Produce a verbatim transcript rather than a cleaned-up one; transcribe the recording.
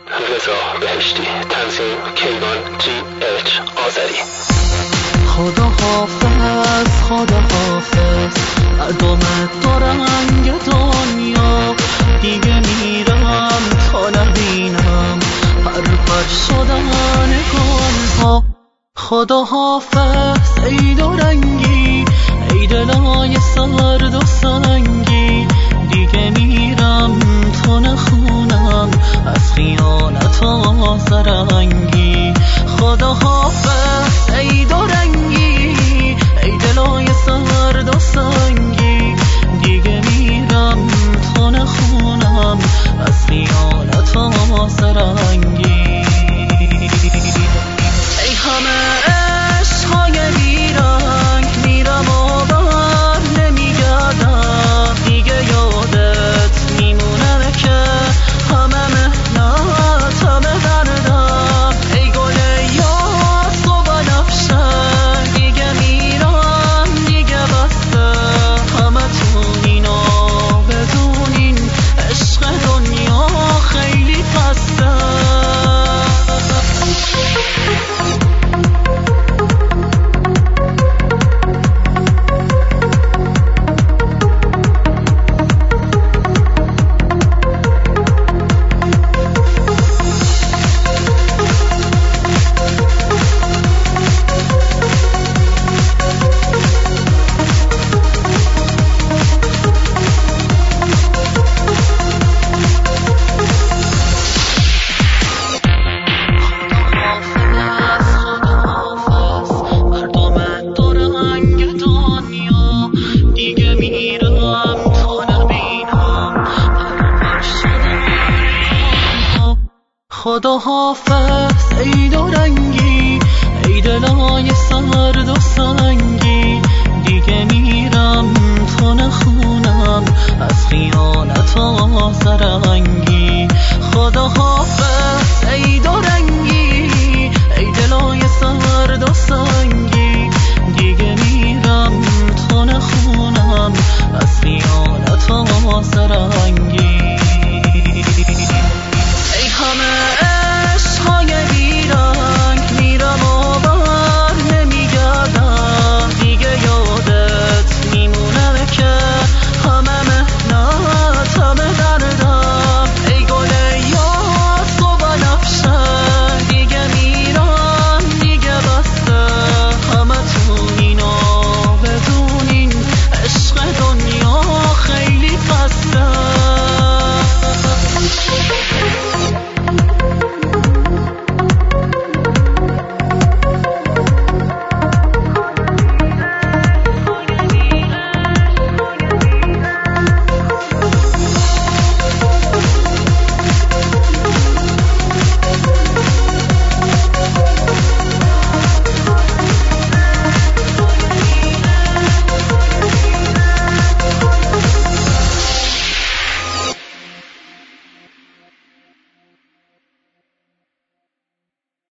رضا بهشتی. تنظیم کیوان جی اچ آذری. خدا حافظ، خدا حافظ، مردم دو رنگ دنیا، دیگه میرم تا نبینم پر پر شدن گلها. خدا حافظ ای دو رنگی، ای دلای سرد و سنگی، دیگه میرم تا نخونم از خیانت و زرنگی. خدا حافظ ای دو رنگی، ای دلای سرد و سنگی، دیگه میرم تا نخونم از خیانت و زرنگی. ای همه عشقهای بیرنگ، میرم و بر نمیگردم، دیگه یادت میمونه که همه مهنت همه دردم. ای گل یاس و بنفشه، دیگه میرم دیگه بسته، همه تون اینا بدونین عشق دنیا خیلی پسته. خدا حافظ ای دو رنگی، ای دلای سرد و سنگی، دیگه میرم تا نخونم از خیانت و زرنگی.